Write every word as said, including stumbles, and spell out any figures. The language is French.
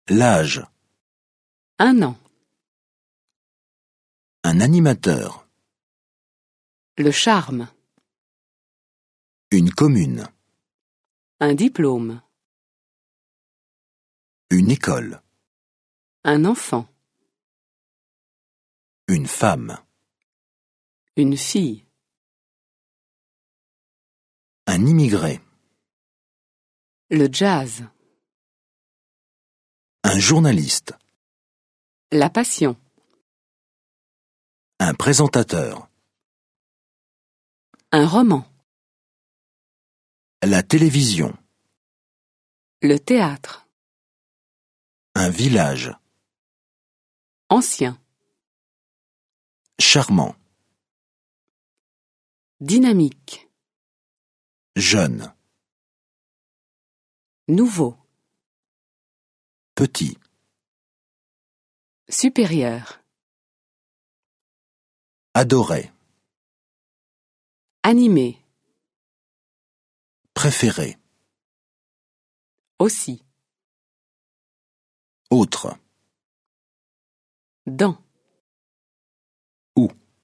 L'âge. Un an. Un animateur. Le charme. Une commune. Un diplôme. Une école. Un enfant. Une femme. Une fille. Un immigré. Le jazz. Un journaliste. La passion. Un présentateur. Un roman. La télévision. Le théâtre. Un village. Ancien. Charmant. Dynamique. Jeune. Nouveau. Petit. Supérieur. Adoré. Animé. Préféré. Aussi. Autre. Dans.